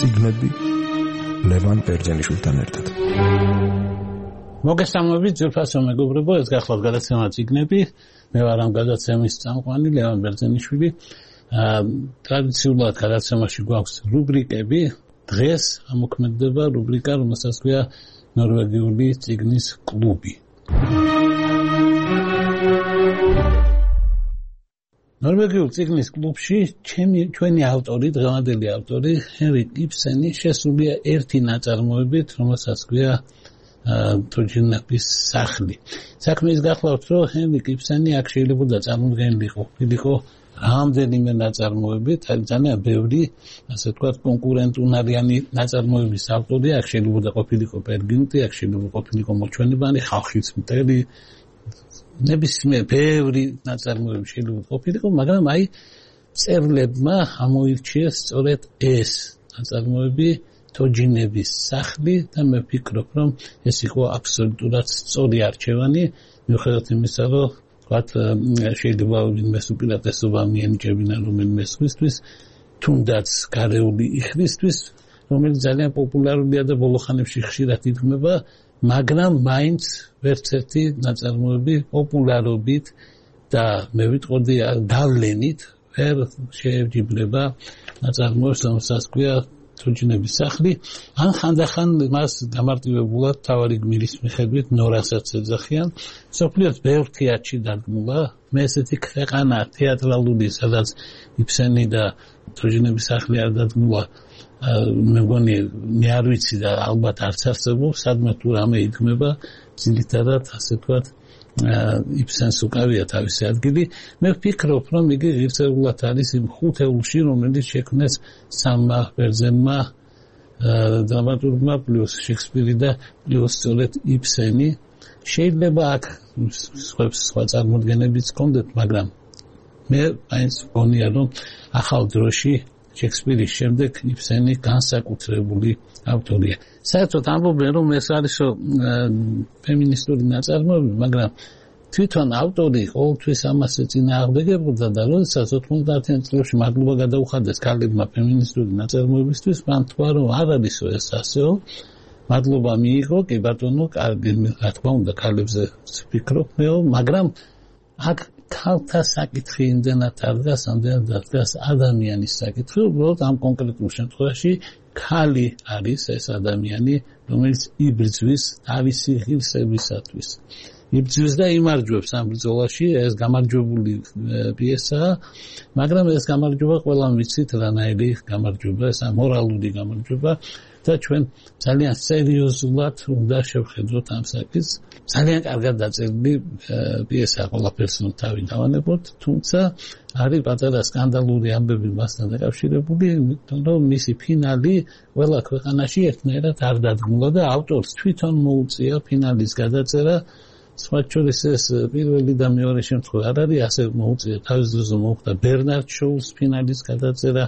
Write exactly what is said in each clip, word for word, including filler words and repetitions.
წიგნები ლევან ბერძენიშვილთან ერთად. მოგესალმებით ძვირფასო მეგობრებო, ეს გახლავთ გადაცემა წიგნები. მე ვარ ამ გადაცემის წამყვანი ლევან ბერძენიშვილი. ტრადიციულად გადაცემაში გვაქვს რუბრიკები. დღეს ამოქმედდება რუბრიკა, რომელსაც ქვია ნორვეგიული წიგნის კლუბი. ნორვეგიულ წიგნის კლუბში ჩემი ჩვენი ავტორი, დღევანდელი ავტორი ჰენრიკ იბსენი შესულია ერთი ნაწარმოებით, რომელსაც ქვია თოჯინების სახლი. საქმე ის გახლავთ, რომ ჰენრიკ იბსენი აქ შეიძლება წარმოდგენილი ყოფილიყო რამდენიმე ნაწარმოებით, ძალიან ბევრი, ასე ვთქვათ, კონკურენტუნარიანი ნაწარმოების ავტორი აქ შეიძლება ყოფილიყო პერგინტი, აქ შეიძლება ყოფილიყო მოჩვენებანი, ხალხის მტერი, ნებისმიერ ბევრი ნაწარმოები შეიძლება ყოფილიყო, მაგრამ აი მწერლებმა ამოირჩიეს სწორედ ეს ნაწარმოები, თოჯინების სახლი და მე ვფიქრობ, რომ ეს იყო აბსოლუტურად სწორი არჩევანი, მიუხედავად იმისა, რომ ვთქვათ, შეიძლება ვინმეს უპირატესობა მიენიჭებინა რომელიმე სხვისთვის, თუნდაც გარეული იხრისთვის, რომელიც ძალიან პოპულარულია და ბოლო ხანებში ხშირად იდგმება, მაგრამ მაინც ვერც ერთი ნაწარმოები პოპულარობით და მე ვიტყოდი გავლენით ვერ შეევჯიბლება ნაწარმოებს, რომელსაც ქვია თოჯინების სახლი. ან ხანდახან მას გამარტივებულად თავარი გმირის მიხედვით ნორასაც ეძახიან. სოფლიოს ბევრ თეატრში დადგმულა. მე ესეთი ქვეყანა თეატრალური, სადაც იბსენი და თოჯინების სახლი არ დადგმულა, მე მგონი მე არ ვიცი და ალბათ არც არსებობს, სადმე თუ რამე იდგმება, ძირითადად ასე ვთქვათ, იბსენს უკავია თავისი ადგილი. მე ვფიქრობ, რომ იგი ღირსეულად არის იმ ხუთეულში, რომელიც შექმნეს სამმა ბერძენმა დრამატურგმა პლუს შექსპირი და პლუს სწორედ იბსენი. შეიძლება აქ სხვა წარმოდგენებიც ჰქონდეთ, მაგრამ მე მაინც მგონია, რომ ახალ დროში შექსპირის შემდეგ იბსენი განსაკუთრებული ავტორია. საერთოდ ამბობენ, რომ ეს არის ფემინისტური ნაწარმოები, მაგრამ თვითონ ავტორი ყოველთვის ამას ეწინააღმდეგებოდა და როდესაც ოთხმოცდაათიან წლებში მადლობა გადაუხადეს ქალებმა ფემინისტური ნაწარმოებისთვის, მან თქვა, რომ არ არისო ეს ასეო, მადლობა მიიღო, კი ბატონო, კარგი, რა თქმა უნდა, ქალებზე ვფიქრობ მეო, მაგრამ აქ ქალთა საკითხი იმდენად არ დგას, ამდენად დგას ადამიანის საკითხი, უბრალოდ ამ კონკრეტულ შემთხვევაში ქალი არის ეს ადამიანი, რომელიც იბრძვის თავისი ღირსებისათვის. იბრძვის და იმარჯვებს ამ ბრძოლაში, ეს გამარჯვებული პიესაა, მაგრამ ეს გამარჯვება ყველამ ვიცით რანაირი გამარჯვება, ეს მორალური გამარჯვება და ჩვენ ძალიან სერიოზულად უნდა შევხედოთ ამ საკითხს. ძალიან კარგად დაწერილი პიესა, ყველაფერს თავი დავანებოთ, თუმცა არის პატარა სკანდალური ამბები მასთან დაკავშირებული, რომ მისი ფინალი ყველა ქვეყანაში ერთნაირად არ დადგმულა და ავტორს თვითონ მოუწია ფინალის გადაწერა. სხვა შორის ეს პირველი და მეორე შემთხვევა არ არის, ასე მოუწია თავის დროზე მოუხდა ბერნარდ შოუს ფინალის გადაწერა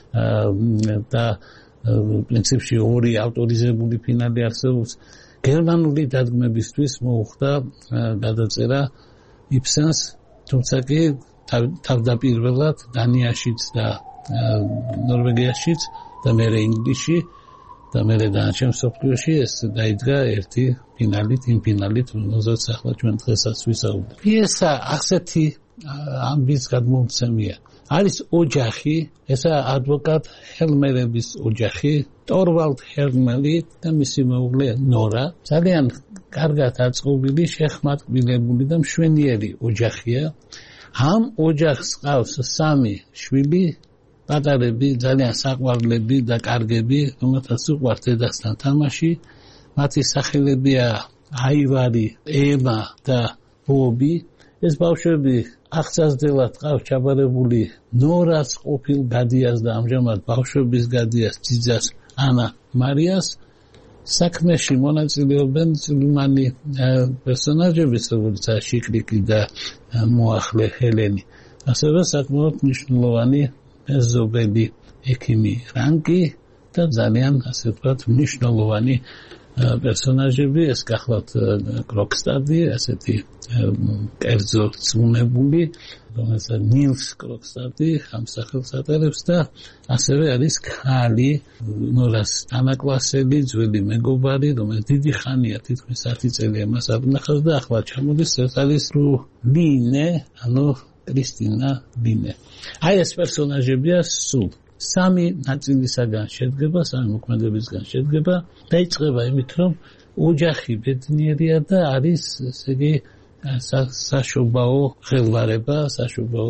და პრინციპში ორი ავტორიზებული ფინალი არსებობს. გერმანული დადგმებისთვის მოუხდა გადაწერა იბსენს, თუმცა კი თავდაპირველად დანიაშიც და ნორვეგიაშიც და მერე ინგლისში და მერე დანარჩენ მსოფლიოში ეს დაიდგა ერთი ფინალით, იმ ფინალით, რომელზეც ახლა ჩვენ დღესაც ვისაუბრებთ. პიესა ასეთი ამბის გადმომცემია. არის ოჯახი, ესა ადვოკატ ჰელმერების ოჯახი, ტორვალდ ჰელმერი და მისი მეუღლე ნორა. ძალიან კარგად აწყობილი, შეხმატკბილებული და მშვენიერი ოჯახია. ამ ოჯახს ყავს სამი შვილი, პატარები, ძალიან საყვარლები და კარგები, რომელთაც უყვართ დედასთან თამაში. მათი სახელებია აივარი, ემა და ბობი. ეს ბავშვები აღწასდელად ყავს ჩაბარებული ნორას ყოფილ გადიას და ამჟამად ბავშვების გადიას ძიძას ანა მარიას. საქმეში მონაწილეობენ წვრილმანი პერსონაჟებიც, როგორიცაა შიკრიკი და მოახლე ჰელენი. ასევე საკმაოდ მნიშვნელოვანი მეზობელი ექიმი რანკი და ძალიან, ასე ვთქვათ, მნიშვნელოვანი პერსონაჟები ეს გახლავთ კროკსტადი, ასეთი კერძო ცმუნებული, რომელსაც ნილს კროკსტადი ამსახელს ატარებს და ასევე არის ქალი ნორას თანაკლასელი ძველი მეგობარი, რომელიც დიდი ხანია თითქმის ათი წელია მას აბნახავს და ახლა ჩამოდის ეს არის ლინე, ანუ კრისტინა ლინე. აი ეს პერსონაჟებია სულ სამი ნაწილისაგან შედგება, სამი მოქმედებისგან შედგება და იწყება იმით, რომ ოჯახი ბედნიერია და არის ესე იგი საშობაო ხელვარება, საშობაო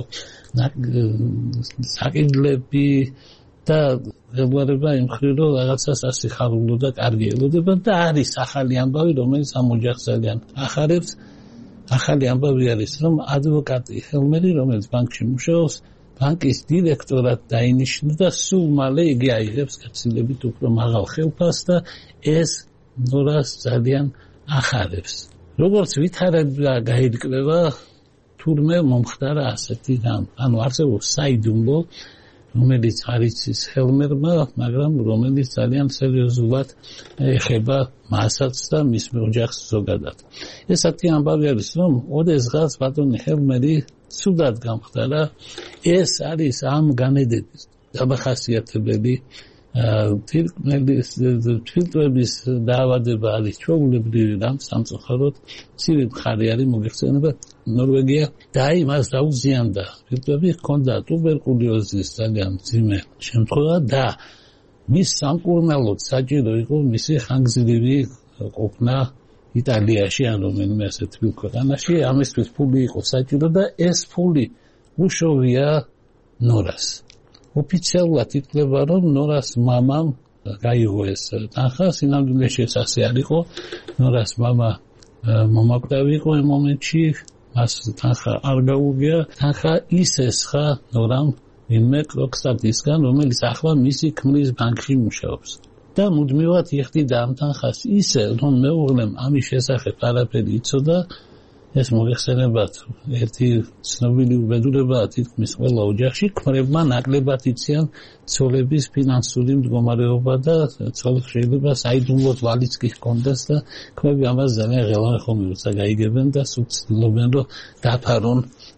საკიდლები და ხელვარება იმ მხრივ, რომ რაღაცას ასიხარულო და კარგი ელოდება და არის ახალი ამბავი, რომელიც ამ ოჯახს ძალიან ახარებს. ახალი ამბავი არის, რომ ადვოკატი ჰელმერი, რომელიც ბანკში მუშაობს, ბანკის დირექტორად დაინიშნა და სულ მალე იგი აიღებს გაცილებით უფრო მაღალ ხელფასს და ეს ნორას ძალიან ახარებს. როგორც ვითარება გაირკვევა, თურმე მომხდარა ასეთი რამ. ანუ არსებობს საიდუმლო, რომელიც არის ის ჰელმერმა, მაგრამ რომელიც ძალიან სერიოზულად ეხება მასაც და მის ოჯახს ზოგადად. ესეთი ამბავი არის, რომ ოდესღაც ბატონი ჰელმერი ცუდად გამხდარა. ეს არის ამ განედების დამახასიათებელი ფილტრების დაავადება არის ჩვეულებრივი რამ სამწუხაროდ ცივი მხარე არის მოგეხსენება ნორვეგია და იმას დაუზიანდა ფილტრები ჰქონდა ტუბერკულოზის ძალიან მძიმე შემთხვევა და მის სამკურნალოდ საჭირო იყო მისი ხანგრძლივი ყოფნა იტალიაში ან რომელიმე ასეთ თბილ ქვეყანაში ამისთვის ფული იყო საჭირო და ეს ფული უშოვია ნორას. ოფიციალურად ითვლება, რომ ნორას მამამ გაიღო ეს თანხა, სინამდვილეში ეს ასე არ იყო. ნორას მამა მომაკვდავი იყო იმ მომენტში, მას თანხა არ გაუგია. თანხა ის ესხა ნორამ ვინმე კროკსტადისგან, რომელიც ახლა მისი ქმრის ბანკში მუშაობს. და მუდმივად იხდიდა ამ თანხას ისე, რომ მეუღლემ ამის შესახებ არაფერი იცოდა. ეს მოგეხსენებათ ერთი ცნობილი უბედურებაა თითქმის ყველა ოჯახში ქმრებმა ნაკლებად იციან ცოლების ფინანსური მდგომარეობა და ცოლს შეიძლება საიდუმლოდ ვალიც კი ჰქონდეს და ქმრები ამას ძალიან ღელავენ ხოლმე როცა გაიგებენ და სულ ცდილობენ რომ დაფარონ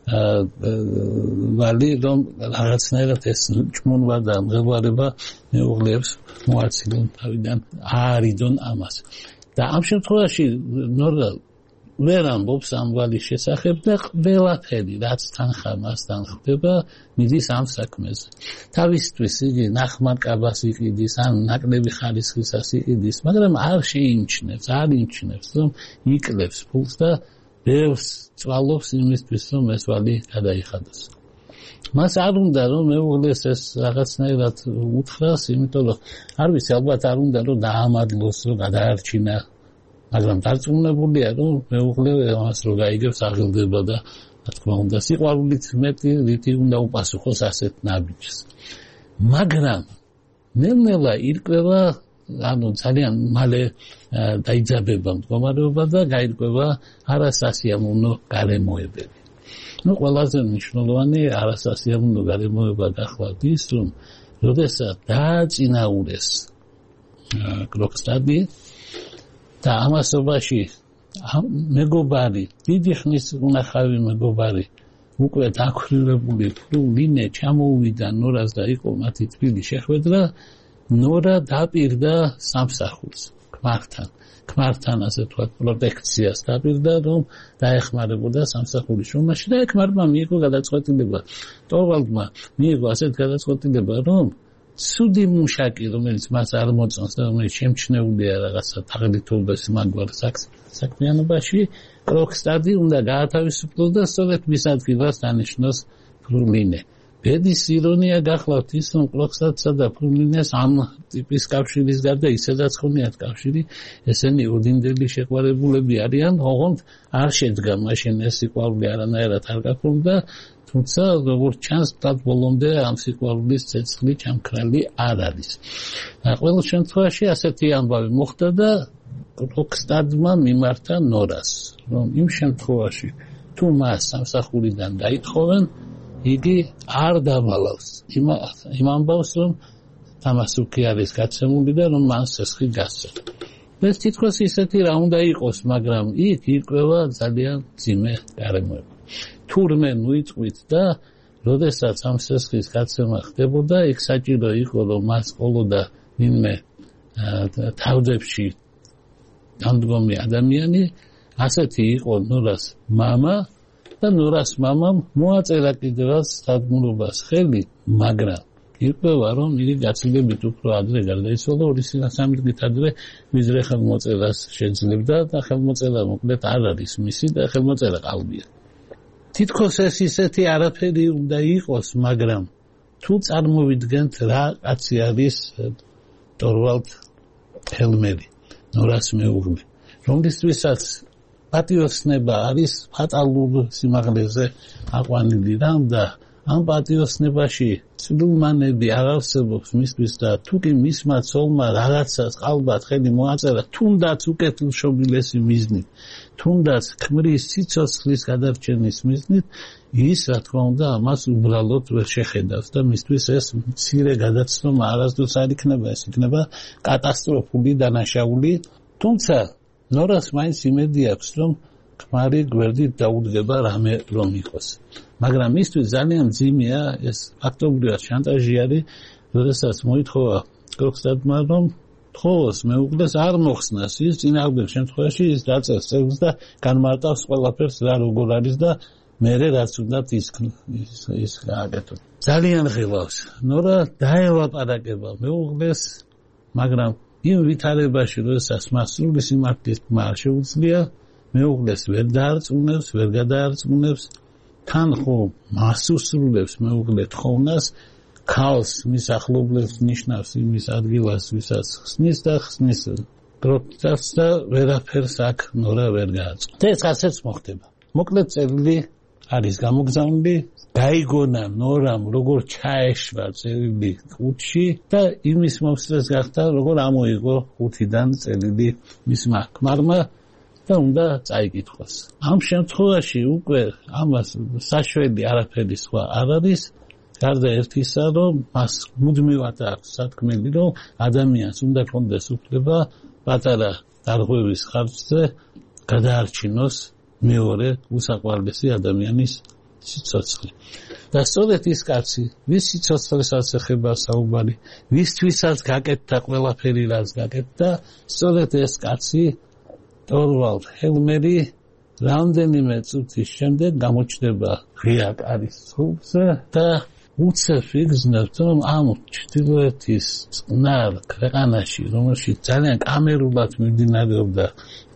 ვალი რომ რაღაცნაირად ეს ჭმუნვა და მღელვარება მეუღლეებს მოაცილონ თავიდან აარიდონ ამას და ამ შემთხვევაში ნორა ვერ ამბობს ამ ვალის შესახებ და ყველაფერი რაც თანხა მასთან ხდება მიდის ამ საქმეზე. თავისთვის იგი ნახმარკაბას იყიდის, ან ნაკლები ხარისხისას იყიდის, მაგრამ არ შეიმჩნევს, არ იმჩნევს, რომ იკლებს ფულს და ბევრს წვალობს იმისთვის, რომ ეს ვალი გადაიხადოს. მას არ უნდა რომ მეუღლეს ეს რაღაცნაირად უთხრას, იმიტომ რომ არ ვიცი, ალბათ არ უნდა რომ დაამადლოს, რომ გადაარჩინა მაგრამ დარწმუნებულია რომ მეუღლე ამას რო გაიგებს აღელდება და რა თქმა უნდა სიყვარულით მეტი რითი უნდა უპასუხოს ასეთ ნაბიჯს მაგრამ ნელ-ნელა ირკვევა ანუ ძალიან მალე დაიძაბება მდგომარეობა და გაირკვევა არასასიამოვნო გარემოებები ну ყველაზე მნიშვნელოვანი არასასიამოვნო გარემოება გახლავთ ის რომ როდესაც დააწინაურეს კროკსტადი და ამასობაში მეგობარი, დიდი ხნის უნახავი მეგობარი, უკვე დაქვრივებული ლინე ჩამოუვიდა ნორას და იყო მათი თბილი შეხვედრა, ნორა დაპირდა სამსახურს, ქმართან. ქმართან ასე თქვა პროტექციას დაპირდა, რომ დაეხმარებოდა სამსახურის შრომაში და ქმარმა მიიღო გადაწყვეტილება. ტორვალდმა მიიღო ასეთ გადაწყვეტილება, რომ ცუდი მუშაკი, რომელიც მას არ მოწონს და რომელიც შემჩნეულია რაღაცა თაღლითობის მაგვარ საქმიანობაში, კროკსტადი უნდა გაათავისუფლოს და სწორედ მის ადგილას დანიშნოს ფრულინე. ბედის ირონია გახლავთ ის, რომ კროკსტადსა და ფრულინეს ამ ტიპის კავშირის გარდა ისედაც ხონიათ კავშირი, ესენი ოდინდელი შეყვარებულები არიან, ოღონდ არ შედგა მაშინ ეს სიყვარული არანაირად არ გაქონდა თუმცა როგორც ჩანს დად ბოლომდე ამ სიყვარულის ცეცხლი ჩამქრალი არ არის. ყველა შემთხვევაში ასეთი ამბავი მოხდა და კროკსტადმა მიმართა ნორას, რომ იმ შემთხვევაში თუ მას სამსახურიდან დაითხოვენ, იგი არ დამალავს. იმ ამბავს, რომ თამასუკი არის გაცემული და რომ მან სესხი გასცეს. ეს თითქოს ისეთი რა უნდა იყოს, მაგრამ იქ ირკვევა ძალიან ძიმე გარემოება. თურმე ნუიწყვით და როდესაც ამ სესხის გაცემა ხდებოდა, იქ საჭირო იყო, რომ მას ყოლოდა ვინმე თავდებში დამდგომი ადამიანი, ასეთი იყო ნურას მამა და ნურას მამამ მოაწერა კიდევაც სადგმულობას ხელი, მაგრამ ირკვევა, რომ იგი გაცილებით უფრო ადრე გარდაიცვალა, ორი სამი დღით ადრე, ვიდრე ხელმოწერას შეძლებდა და ხელმოწერა მოკლედ არ არის მისი და ხელმოწერა ყალბია. თითქოს ეს ისეთი არაფერი უნდა იყოს, მაგრამ თუ წარმოვიდგენთ რა კაცი არის ტორვალდ ჰელმერი, ნორას მეუღლე, რომლისთვისაც პატიოსნება არის ფატალურ სიმაღლეზე აყვანილი რამ და ამ პატიოსნებაში ცდილმანები არ არსებობს მისთვის და თუ კი მისმა ცოლმა რაღაცას ყალბად ხელი მოაწერა, თუნდაც უკეთილშობილესი მიზნით, თუნდაც ქმრის სიცოცხლის გადარჩენის მიზნით, ის რა თქმა უნდა ამას უბრალოდ ვერ შეხედავს და მისთვის ეს მცირე გადაცნობა არასდროს არ იქნება, ეს იქნება კატასტროფული დანაშაული, თუმცა ნორას მაინც იმედი აქვს, რომ ქმარი გვერდით დაუდგება რამე რომ იყოს. მაგრამ მისთვის ძალიან ძიმეა ეს ფაქტობრივად შანტაჟი არის, როდესაც მოითხოვა გროხსტადმა, რომ თხოვოს მეუღლეს არ მოხსნას ის წინააღმდეგ შემთხვევაში ის დაწერს წელს და განმარტავს ყველაფერს რა როგორ არის და მერე რაც უნდათ ის ის გააკეთოს. ძალიან ღილავს. ნორა დაელაპარაკება მეუღლეს, მაგრამ იმ ვითარებაში, როდესაც მას სრული სიმართლის თქმა არ შეუძლია, მეუღლეს ვერ დაარწმუნებს, ვერ გადაარწმუნებს, თან ხო მას უსრულებს მეუღლე თხოვნას, ქალს მის ახლობლებს ნიშნავს იმის ადგილას, ვისაც ხსნის და ხსნის გროთას და ვერაფერს აქ ნორა ვერ გააწყობს. და ეს ასეც მოხდება. მოკლედ წერილი არის გამოგზავნილი, გაიგონა ნორამ როგორ ჩაეშვა წერილი ყუთში და იმის მომსწრეს გახდა როგორ ამოიღო ყუთიდან წერილი მისმა ქმარმა და უნდა წაიკითხოს. ამ შემთხვევაში უკვე ამას საშველი არაფერი სხვა არ არის, გარდა ერთისა, რომ მას მუდმივად აქვს სათქმელი, რომ ადამიანს უნდა კონდეს უფლება პატარა დარღვევის ხარჯზე გადაარჩინოს მეორე უსაყვარლესი ადამიანის სიცოცხლე. და სწორედ ის კაცი, ვის სიცოცხლესაც ეხება საუბარი, ვისთვისაც გაკეთდა ყველაფერი, რაც გაკეთდა, სწორედ ეს კაცი ტორვალდ ჰელმერი რამდენიმე წუთის შემდეგ გამოჩნდება ღია კარის სრულზე და უცებ იგრძნობს, რომ ამ ჩრდილოეთის წყნარ ქვეყანაში, რომელშიც ძალიან კამერულად მიმდინარეობდა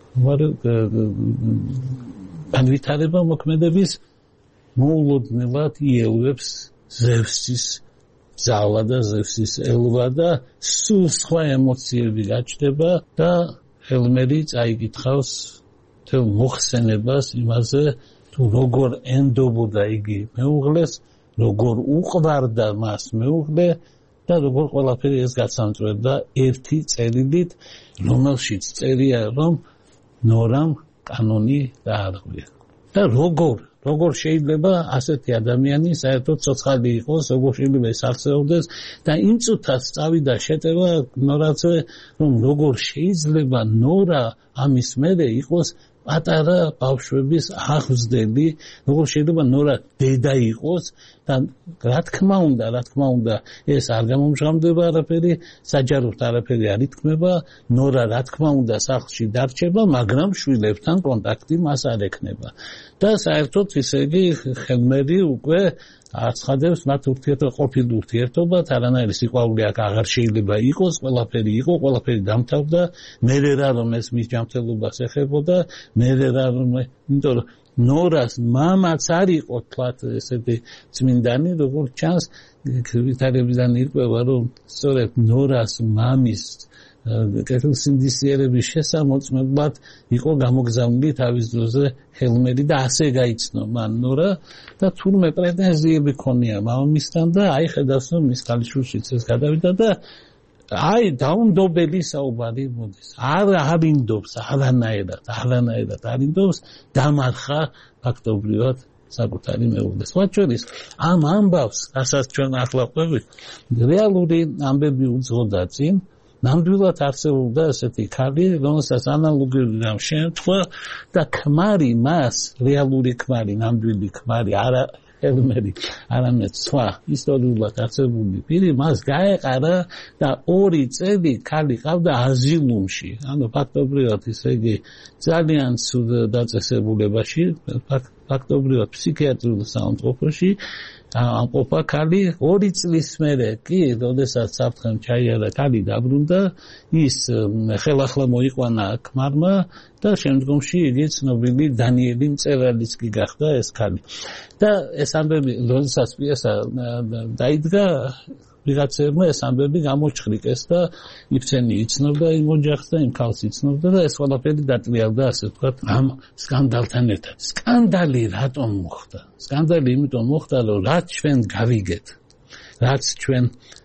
განვითარება მოქმედების, მოულოდნელად იელვებს ზევსის ძალა და ზევსის ელვა და სულ სხვა ემოციები გაჩნდება და ჰელმერი წაიკითხავს თელ მოხსენებას იმაზე, თუ როგორ ენდობოდა იგი მეუღლეს, როგორ უყვარდა მას მეუღლე და როგორ ყველაფერი ეს გაცამწვევდა ერთი წერილით, რომელშიც წერია, რომ ნორამ კანონი დაარღვია. და როგორ, როგორ შეიძლება ასეთი ადამიანი საერთოდ ცოცხალი იყოს, როგორ შეიძლება ეს არსებობდეს და იმ წუთაც წავიდა შეტევა ნორაზე, რომ როგორ შეიძლება ნორა ამის მერე იყოს პატარა ბავშვების აღზრდელი, როგორ შეიძლება ნორა დედა იყოს და რა თქმა უნდა, რა თქმა უნდა, ეს არ გამომჟღავნდება არაფერი, საჯაროდ არაფერი არ ითქმება, ნორა რა თქმა უნდა სახლში დარჩება, მაგრამ შვილებთან კონტაქტი მას არ ექნება. და საერთოდ ისე იგი ჰელმერი უკვე აცხადებს მათ ურთიერთობა ყოფილ ურთიერთობად, არანაირი სიყვარული აქ აღარ შეიძლება იყოს, ყველაფერი იყო, ყველაფერი დამთავრდა, მერე რა რომ ეს მის ჯანმრთელობას ეხებოდა, მერე რა რომ, იმიტომ რომ ნორას მამაც არ იყო თქვათ ესეთი წმინდანი, როგორც ჩანს, ვითარებიდან ირკვევა, რომ სწორედ ნორას მამის კეთილსინდისიერების შესამოწმებლად იყო გამოგზავნილი თავის დროზე ჰელმერი და ასე გაიცნო მან ნორა და თურმე პრეტენზიები ქონია მამამისთან და აი ხედავს რომ მის ქალიშვილშიც ეს გადავიდა და აი დაუნდობელი საუბარი მოდის. არ არინდობს, არანაირად, არანაირად არინდობს, დამარხა ფაქტობრივად საკუთარი მეუღლეს. მათ შორის ამ ამბავს, რასაც ჩვენ ახლა ყვებით, რეალური ამბები უძღოდა წინ ნამდვილად არსებობდა ესეთი ქალი, რომელსაც ანალოგიური რამ შეემთხვა და ქმარი მას, რეალური ქმარი, ნამდვილი ქმარი, არა ელმერი, არამედ სხვა ისტორიულად არსებული პირი მას გაეყარა და ორი წელი ქალი ყავდა აზილუმში. ანუ ფაქტობრივად ისე იგი ძალიან ცუდ დაწესებულებაში, ფაქტობრივად ფსიქიატრიულ საავადმყოფოში ამყოფა ქალი. ორი წლის მერე კი, როდესაც საფრთხემ ჩაიარა, ქალი დაბრუნდა, ის ხელახლა მოიყვანა ქმარმა და შემდგომში იგი ცნობილი დანიელი მწერალიც კი გახდა ეს ქალი. და ეს ამბები, როდესაც პიესა დაიდგა, ვიღაცებმა ეს ამბები გამოჩხრიკეს და იბსენი იცნობდა იმ ოჯახს და იმ ქალს იცნობდა და ეს ყველაფერი დაკლიავდა, ასე ვთქვათ, ამ სკანდალთან ერთად. სკანდალი რატომ მოხდა? სკანდალი იმიტომ მოხდა, რომ რაც ჩვენ გავიგეთ, რაც ჩვენ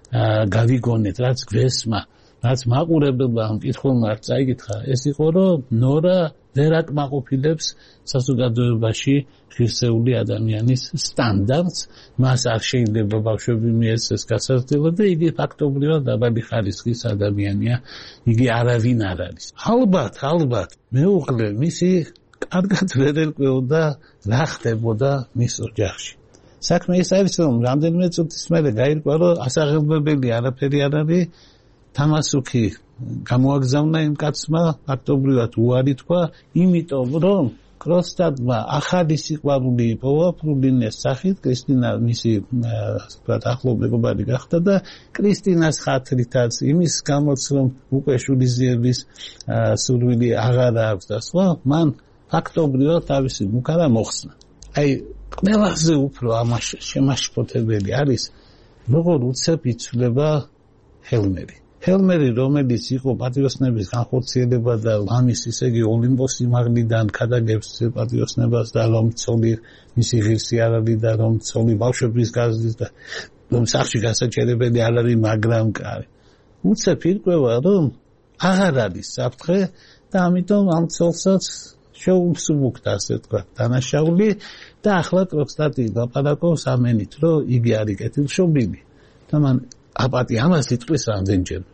გავიგონეთ, რაც გვესმა, რაც მაყურებელმა ამ კითხულმა წაიკითხა, ეს იყო, რომ ნორა ვერ აკმაყოფილებს საზოგადოებაში ღირსეული ადამიანის სტანდარტს, მას არ შეიძლება ბავშვები მიეცეს გასართილად და იგი ფაქტობრივად დაბალი ხარისხის ადამიანია, იგი არავინ არ არის. ალბათ, ალბათ, მეუღლე მისი კარგად ვერ ერკვეოდა რა ხდებოდა მის ოჯახში. საქმე ის არის, რომ რამდენიმე წუთის მერე გაირკვა, რომ ასაღებებელი არაფერი არ არის, თამასუქი გამოაგზავნა იმ კაცმა, ფაქტობრივად უარი თქვა, იმიტომ რომ კროსტადმა ახალი სიყვარული იპოვა ფრულინეს სახით, კრისტინა მისი ვთქვათ ახლო მეგობარი გახდა და კრისტინას ხათრითაც იმის გამოც რომ უკვე შვილიზიების სურვილი აღარ აქვს და სხვა, მან ფაქტობრივად თავისი მუქარა მოხსნა. აი, ყველაზე უფრო ამაში შემაშფოთებელი არის, როგორ უცებ იცვლება ჰელმერი. ჰელმერი, რომელიც იყო პატრიოტების განხორციელება და ამის ისე იგი ოლიმპოს სიმაღლიდან ქადაგებს პატრიოტებას და რომ ცოლი მისი ღირსი არ არის და რომ ცოლი ბავშვების გაზრდის და რომ სახში გასაჩერებელი არ არის, მაგრამ კარი. უცებ ირკვევა, რომ აღარ არის საფრთხე და ამიტომ ამ ცოლსაც შეუმსუბუქდა, ასე ვთქვათ, დანაშაული და ახლა კროკსტატი ლაპარაკობს ამენით, რომ იგი არის კეთილშობილი და მან აპატი ამას იტყვის რამდენჯერმე.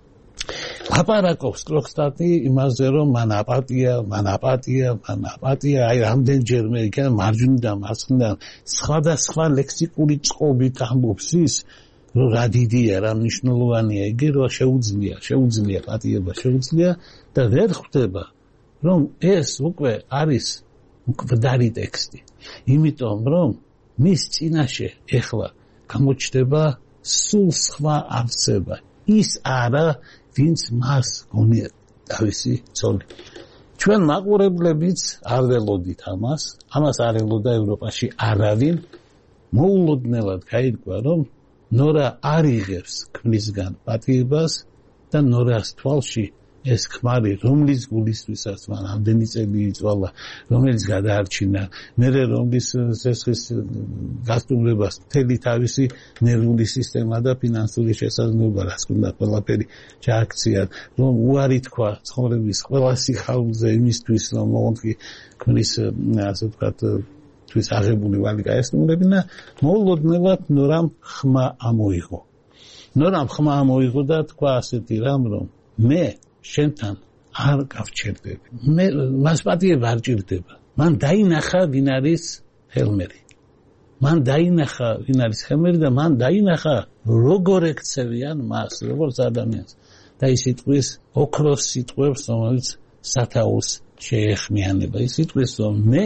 ლაპარაკობს კროკსტატი იმაზე, რომ მან აპატია, მან აპატია, მან აპატია, აი რამდენჯერმე იქნება მარჯვნიდან მარცხნიდან სხვადასხვა ლექსიკური წყობით ამბობს ის, რომ რა დიდია, რა მნიშვნელოვანია იგი, რომ შეუძლია, შეუძლია პატიება, შეუძლია და ვერ ხვდება, რომ ეს უკვე არის მკვდარი ტექსტი. იმიტომ რომ მის წინაშე ეხლა გამოჩნდება სულ სხვა არსება. ის არა, ვინც მას გონია თავისი ცოლი. ჩვენ მაყურებლებიც არ ველოდით ამას, ამას არ ველოდა ევროპაში არავინ. მოულოდნელად გაირკვა, რომ ნორა არ იღებს ქმრისგან პატიებას და ნორას თვალში ეს ქმარი, რომლის გულისთვისაც მან ამდენი წელი იწვალა, რომელიც გადაარჩინა, მერე რომლის სესხის გასტუმრებას მთელი თავისი ნერვული სისტემა და ფინანსური შესაძლებლობა, რაც უნდა ყველაფერი ჩააქციათ, რომ უარი თქვა ცხოვრების ყველა სიხარულზე იმისთვის, რომ მოუნდგი ქმრის, ასე ვთქვათ, თვის აღებული ვალი გაესტუმრებინა, მოულოდნელად ნორამ ხმა ამოიღო. ნორამ ხმა ამოიღო და თქვა ასეთი რამ, რომ მე შენთან არ გავჩერდები. მე მას პატიება არ ჭირდება. მან დაინახა ვინ არის ჰელმერი. მან დაინახა ვინ არის ჰელმერი და მან დაინახა როგორ ექცევიან მას, როგორც ადამიანს. და ის იტყვის ოქროს სიტყვებს, რომელიც სათაურს შეეხმიანება. ის იტყვის, რომ მე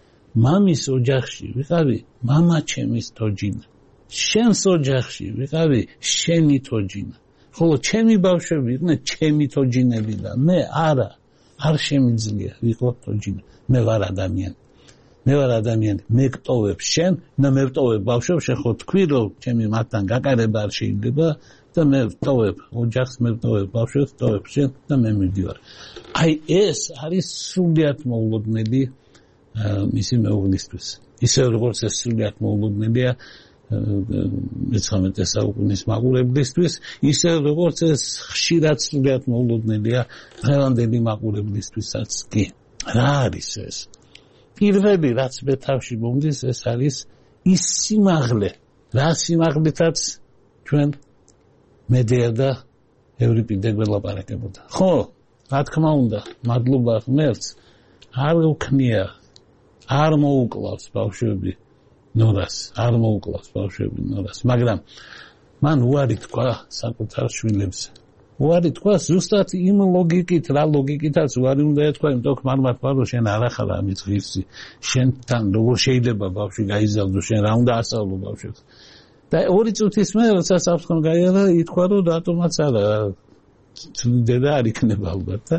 მამის ოჯახში ვიყავი მამა ჩემის თოჯინა. შენს ოჯახში ვიყავი შენი თოჯინა. ხოლო ჩემი ბავშვები იყვნენ ჩემი თოჯინები და მე არა, არ შემიძლია ვიყო თოჯინა. მე ვარ ადამიანი. მე ვარ ადამიანი, მე გტოვებ შენ და მე ვტოვებ ბავშვებს, შენ ხო თქვი, რომ ჩემი მათთან გაკარება არ შეიძლება და მე ვტოვებ ოჯახს, მე ვტოვებ ბავშვებს, ვტოვებ შენ და მე მივდივარ. აი ეს არის სრულიად მოულოდნელი მისი მეუღლისთვის. ისე როგორც ეს სრულიად მოულოდნელია მეცხრამეტე საუკუნის მაყურებლისთვის, ისე როგორც ეს ხშირად სრულიად მოულოდნელია დღევანდელი მაყურებლისთვისაც კი. რა არის ეს? პირველი რაც მე თავში მომდის, ეს არის ის სიმაღლე, რა სიმაღლითაც ჩვენ მედია და ევრიპიდე გველაპარაკებოდა. ხო, რა თქმა უნდა, მადლობა ღმერთს, არ უქნია, არ მოუკლავს ბავშვები ნორას, არ მოუკლავს ბავშვები ნორას, მაგრამ მან უარი თქვა საკუთარ შვილებზე. უარი თქვა ზუსტად იმ ლოგიკით, რა ლოგიკითაც უარი უნდა ეთქვა, იმიტომ რომ მართლა თქვა, რომ შენ არ ახარ ამის ღირსი, შენთან როგორ შეიძლება ბავშვი გაიზარდო, შენ რა უნდა ასწავლო ბავშვებს. და ორი წუთის მერე, როცა საფრთხე გაიარა, ითქვა, რომ რატომაც არა დედა არ იქნება ალბათ და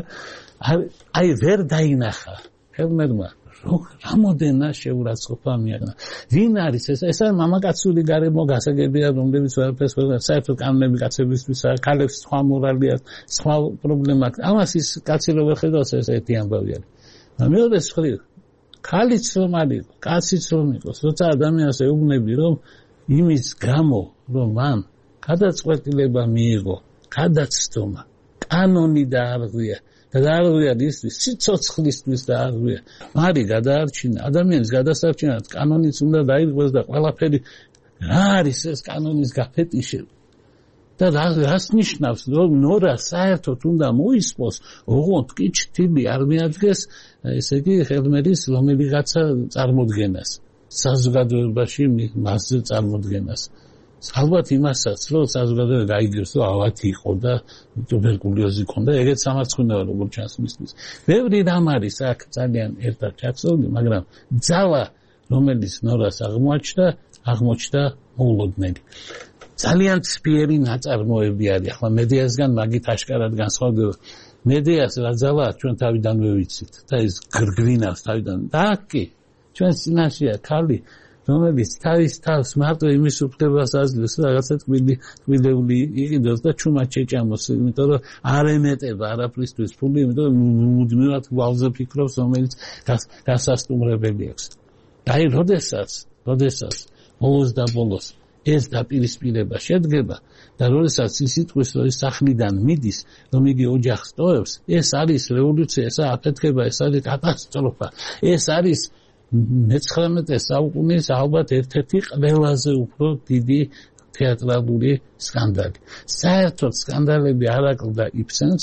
აი ვერ დაინახა ხელმერმა რამოდენა შეურაცხყოფა მიაღნა. ვინ არის ეს? ეს არის მამაკაცური გარემო გასაგებია, რომლებიც ვერაფერს ვერ საერთოდ კანონები კაცებისთვის ქალებს სხვა მორალი აქვს, სხვა პრობლემა აქვს. ამას ის კაცი რო ვერ ხედავს, ეს ერთი ამბავი არის. მეორე მხრივ, ქალიც რომ არ იყო, კაციც რომ იყოს, როცა ადამიანს ეუბნები, რომ იმის გამო, რომ მან გადაწყვეტილება მიიღო, გადაცდომა, კანონი დაარღვია და დაარღვიაისთვის, სიცოცხლისთვის დაარღვია. მარი გადაარჩინა, ადამიანის გადასარჩენად კანონიც უნდა დაირღვეს და ყველაფერი რა არის ეს კანონის გაფეტიშება. და რას ნიშნავს, რომ ნორა საერთოდ უნდა მოისპოს, ოღონდ კი ჩთილი არ მიადგეს, ესე იგი ხელმერის რომელიღაცა წარმოდგენას, საზოგადოებაში მასზე წარმოდგენას. ალბათ იმასაც, რომ საზოგადოება გაიგებს, რომ ავათი იყო და ტუბერკულოზი ჰქონდა, ეგეც სამარცხვინოა როგორც ჩანს მისთვის. ბევრი რამ არის აქ ძალიან ერთად ჩაქცეული, მაგრამ ძალა, რომელიც ნორას აღმოაჩნდა, აღმოჩნდა მოულოდნელი. ძალიან ცფიერი ნაწარმოები არის. ახლა მედიასგან მაგით აშკარად განსხვავდება. მედიას რა ძალაა ჩვენ თავიდანვე ვიცით და ეს გრგრინავს თავიდან. და კი, ჩვენ წინაშეა ქალი, რომელიც თავის თავს მარტო იმის უფლებას აძლევს, რაღაცა ტკბილი ტკბილეული იყიდოს და ჩუმად შეჭამოს, იმიტომ რომ არ ემეტება არაფრისთვის ფული, იმიტომ რომ მუდმივად გვალზე ფიქრობს, რომელიც გასასტუმრებელი აქვს. და აი, როდესაც, როდესაც ბოლოს და ბოლოს ეს დაპირისპირება შედგება და როდესაც ის იტყვის, რომ ის სახლიდან მიდის, რომ იგი ოჯახს ტოვებს, ეს არის რევოლუცია, ეს აფეთქება, ეს არის კატასტროფა, ეს არის მეცხრამეტე საუკუნის ალბათ ერთ-ერთი ყველაზე უფრო დიდი თეატრალური სკანდალი. საერთოდ სკანდალები არ აკლდა იბსენს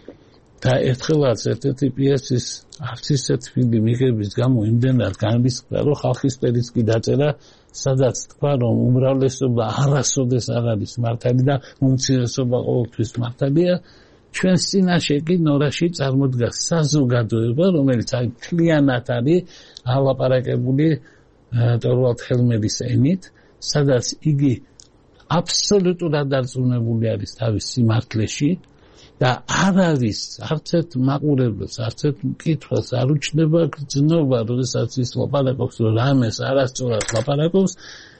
და ერთხელაც ერთ-ერთი პიესის არც ისეთ ფილმი მიღების გამო იმდენად განრისხდა, რომ ხალხის პერიცკი დაწერა, სადაც თქვა, რომ უმრავლესობა არასოდეს არ არის მართალი და უმცირესობა ყოველთვის მართალია. ჩვენს წინაშე კი ნორაში წარმოდგა საზოგადოება, რომელიც აი მთლიანად არის ალაპარაკებული ტორვალდ ჰელმერის ენით, სადაც იგი აბსოლუტურად დარწმუნებული არის თავის სიმართლეში და არ არის არც ერთ მაყურებელს, არც ერთ მკითხველს არ უჩნდება გრძნობა, როდესაც ის ლაპარაკობს, რომ რამეს არასწორად ლაპარაკობს,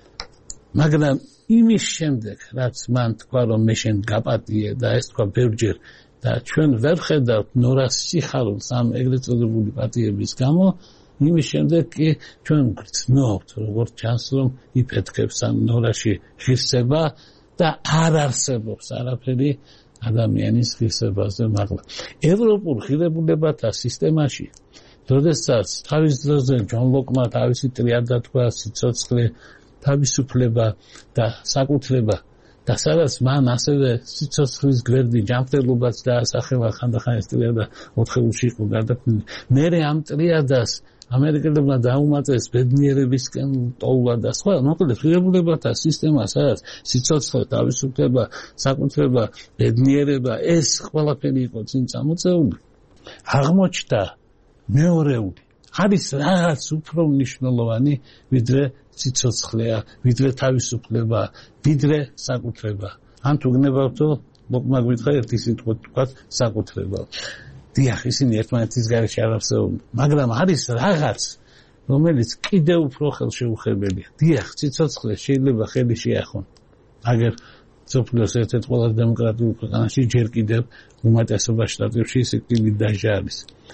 მაგრამ იმის შემდეგ, რაც მან თქვა, რომ მე შენ გაპატიე და ეს თქვა ბევრჯერ და ჩვენ ვერ ხედავთ ნორას სიხარულს ამ ეგრეთ წოდებული პატიების გამო, იმის შემდეგ კი ჩვენ გრძნობთ, როგორც ჩანს, რომ იფეთქებს ამ ნორაში ღირსება და არ არსებობს არაფერი ადამიანის ღირსებაზე მაღლა. ევროპულ ღირებულებათა სისტემაში, როდესაც თავის დროზე ჯონ ლოკმა თავისი ტრიადა თქვა, სიცოცხლე, თავისუფლება და საკუთრება და სადაც მან ასევე სიცოცხლის გვერდი ჯანმრთელობაც დაასახელა, ხანდახან ეს ტრიადა ოთხეულში იყო გარდაქმნილი. მერე ამ ტრიადას ამერიკელებმა დაუმატეს ბედნიერებისკენ ტოვლა და სხვა, მოკლედ ღირებულებათა სისტემა, სადაც სიცოცხლე, თავისუფლება, საკუთრება, ბედნიერება, ეს ყველაფერი იყო წინ წამოწეული, აღმოჩნდა მეორეული. არის რაღაც უფრო მნიშვნელოვანი, ვიდრე სიცოცხლეა, ვიდრე თავისუფლება, ვიდრე საკუთრება. ან თუ გნებავთ, ლოკმა გვითხრა ერთი სიტყვა თქვა საკუთრება. დიახ, ისინი ერთმანეთის გარეშე არ არსებობენ, მაგრამ არის რაღაც, რომელიც კიდევ უფრო ხელშეუხებელია. დიახ, სიცოცხლე შეიძლება ხელი შეახონ. აგერ სოფლიოს ერთ-ერთ ყველაზე დემოკრატიულ ქვეყანაში ჯერ კიდევ უმეტესობა შტატებში სიკვდილით დასჯა არის.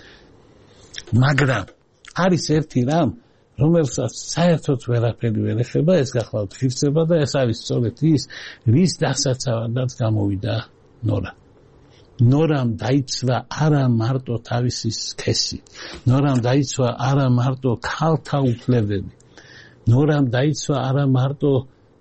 მაგრამ არის ერთი რამ, რომელსაც საერთოდ ვერაფერი ვერ ეხება, ეს გახლავთ ღირსება და ეს არის სწორედ ის, რის დასაცავად გამოვიდა ნორა. ნორამ დაიცვა არა მარტო თავისი სქესი, ნორამ დაიცვა არა მარტო ქალთა უფლებები, ნორამ დაიცვა არა მარტო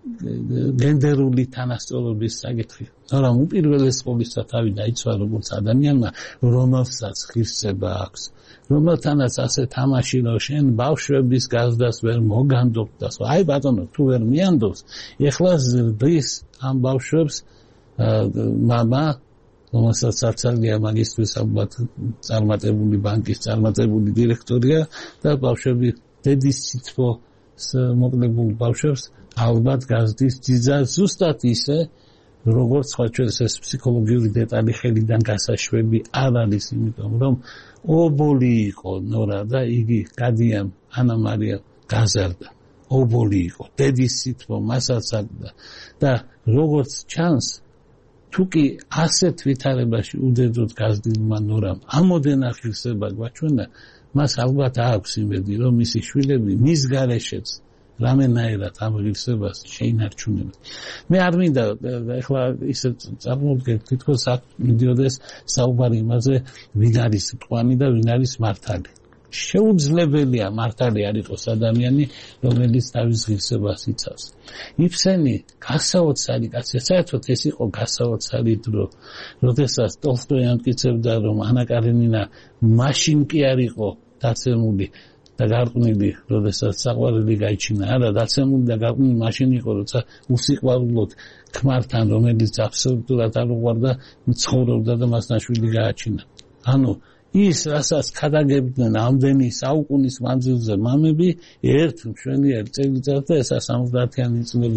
გენდერული თანასწორობის საკითხი. მაგრამ უპირველეს ყოვლისა თავი დაიცვა როგორც ადამიანმა, რომელსაც ღირსება აქვს. რომელთანაც ასე თამაში რომ შენ ბავშვების გაზდას ვერ მოგანდობ და სხვა. აი ბატონო, თუ ვერ მიანდობს, ეხლა ზრდის ამ ბავშვებს მამა, რომელსაც საცალია მაგისტრის ალბათ წარმატებული ბანკის წარმატებული დირექტორია და ბავშვები დედის სითბოს მოკლებულ ბავშვებს ალბათ გაზდის ძიძა ზუსტად ისე, როგორც სხვა ჩვენს ეს ფსიქოლოგიური დეტალი ხელიდან გასაშვები არ არის, იმიტომ რომ ობოლი იყო ნორა და იგი გადიამ ანა მარია გაზარდა. ობოლი იყო, დედის სითბო მასაც აქვს და როგორც ჩანს, თუ კი ასეთ ვითარებაში უდედოდ გაზრდილმა ნორამ ამოდენა ღირსება გვაჩვენა, მას ალბათ აქვს იმედი, რომ მისი შვილები მის გარეშეც რამენაერად ამ ღირსებას შეინარჩუნებენ. მე არ მინდა ეხლა ისე წარმოვდგენ, თითქოს აქ მიდიოდეს საუბარი იმაზე, ვინ არის მტყვანი და ვინ არის მართალი. შეუძლებელია მართალი არ იყოს ადამიანი, რომელიც თავის ღირსებას იცავს. იფსენი გასაოცარი კაცია, საერთოდ ეს იყო გასაოცარი დრო, როდესაც ტოლსტოი ამტკიცებდა, რომ ანა კარენინა მაშინ კი არ იყო დაცემული და გარყვნილი, როდესაც საყვარელი გაიჩინა. არა, დაცემული და გარყვნილი მაშინ იყო, როცა უსიყვარულოდ ქმართან, რომელიც აბსოლუტურად არ უყვარდა, ცხოვრობდა და მასთან შვილი გააჩინა. ანუ ის, რასაც ქადაგებდნენ ამდენი საუკუნის მანძილზე მამები, ერთ მშვენიერ წელიწადს და ესა სამოცდაათიანი წლები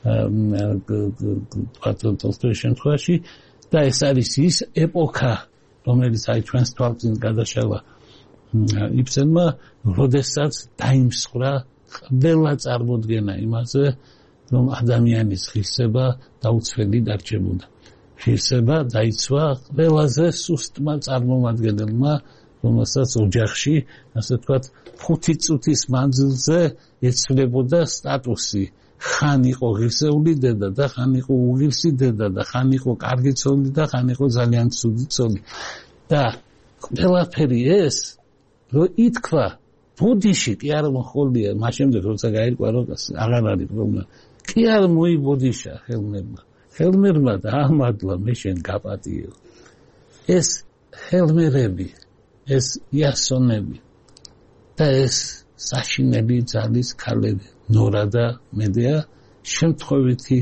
ტოლსტოის შემთხვევაში და ეს არის ის ეპოქა, რომელიც აი ჩვენს თვალწინ გადაშალა იფსენმა, როდესაც დაიმსხვრა ყველა წარმოდგენა იმაზე, რომ ადამიანის ღირსება დაუცველი დარჩებოდა. ღირსება დაიცვა ყველაზე სუსტმა წარმომადგენელმა, რომელსაც ოჯახში, ასე ვთქვათ, ხუთი წუთის მანძილზე ეცვლებოდა სტატუსი. ხან იყო ღირსეული დედა და ხან იყო უღირსი დედა და ხან იყო კარგი ცოლი და ხან იყო ძალიან ცუდი ცოლი. და ყველაფერი ეს, რომ ითქვა, ბოდიში კი არ მოხოლია, მას შემდეგ როცა გაირკვა, რომ აღარ არის პრობლემა. კი არ მოიბოდიშა ხელმერმა. ხელმერმა დაამადლა, მე შენ გაპატიო. ეს ხელმერები, ეს იასონები და ეს საშინელი ძალის ქალები, ნორა და მედეა, შემთხვევითი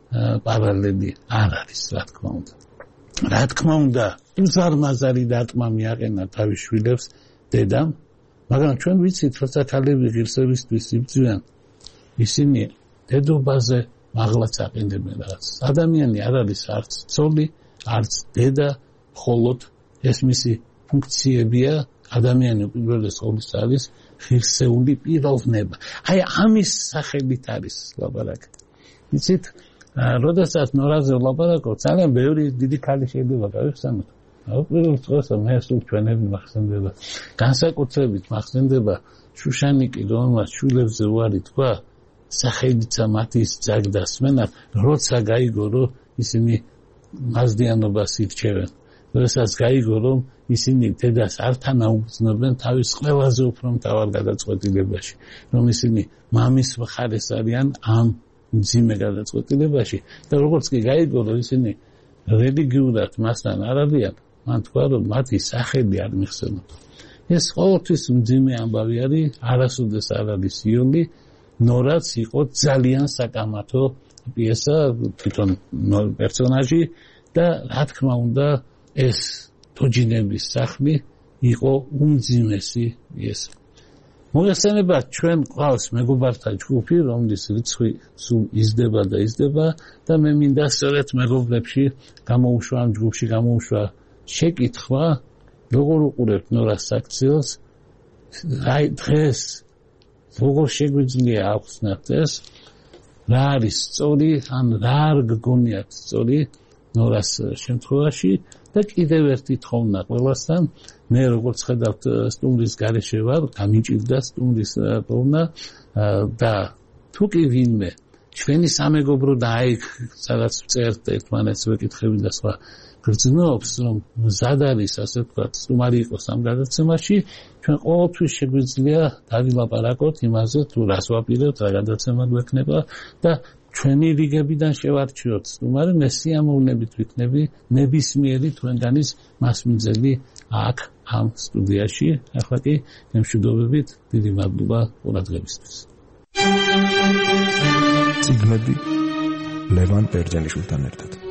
პარალელი არ არის, რა თქმა უნდა. რა თქმა უნდა, უზარმაზარი დარტყმა მიაყენა თავის შვილებს დედამ, მაგრამ ჩვენ ვიცით, როცა ქალები ღირსებისთვის იბრძვიან, ისინი დედობაზე მაღლაც აყენებენ რაღაც. ადამიანი არ არის არც ცოლი, არც დედა, მხოლოდ ეს მისი ფუნქციებია. ადამიანი უპირველეს ყოვლისა არის ღირსეული პიროვნება. აი ამის სახელით არის ლაპარაკი. იცით, როდესაც ნორაზე ლაპარაკობ, ძალიან ბევრი დიდი ქალი შეიძლება გავიხსენოთ. უპირველეს ყოვლისა მე სულ ჩვენები მახსენდება. განსაკუთრებით მახსენდება შუშანიკი, რომელმაც შვილებზე უარი თქვა, სახელიცა მათის ძაგდასმენად, როცა გაიგო, რომ ისინი მაზდიანობას ირჩევენ. როდესაც გაიგო, რომ ისინი დედას არ თანაუგრძნობენ თავის ყველაზე უფრო მთავარ გადაწყვეტილებაში, რომ ისინი მამის მხარეს არიან ამ მძიმე გადაწყვეტილებაში და როგორც კი გაიგო, რომ ისინი რელიგიურად მასთან არ არიან, მან თქვა, რომ მათი სახელი არ მიხსენოთ. ეს ყოველთვის მძიმე ამბავი არის, არასოდეს არ არის იული, ნორაც იყო ძალიან საკამათო პიესა, თვითონ პერსონაჟი და რა თქმა უნდა ეს თოჯინების სახლი იყო უმძიმესი პიესა. მოგესალმებათ, ჩვენ ყავს მეგობართა ჯგუფი, რომლის რიცხვი სულ იზრდება და იზრდება და მე მინდა სწორედ მეგობრებში გამოუშვა ამ ჯგუფში გამოუშვა შეკითხვა, როგორ უყურებთ ნორას საქციელს, აი დღეს როგორ შეგვიძლია ახსნათ ეს, რა არის სწორი, ან რა არ გგონიათ სწორი ნორას შემთხვევაში და კიდევ ერთი თხოვნა ყველასთან, მე როგორც ხედავთ სტუმრის გარეშე ვარ, გამიჭირდა სტუმრის თხოვნა და თუ კი ვინმე ჩვენი სამეგობრო და აი სადაც წერთ ერთმანეთს ვეკითხები და სხვა გრძნობს, რომ მზად არის, ასე ვთქვათ, სტუმარი იყოს ამ გადაცემაში, ჩვენ ყოველთვის შეგვიძლია დავილაპარაკოთ იმაზე, თუ რას ვაპირებთ, რა გადაცემა გვექნება და ჩვენი რიგებიდან შევარჩიოთ სტუმარი, მე სიამოვნებით ვიქნები ნებისმიერი თქვენგანის მასმინძელი აქ ამ სტუდიაში. ახლა კი გემშვიდობებით, დიდი მადლობა ყურადღებისთვის. ციგნები ლევან ბერძენიშვილთან ერთად.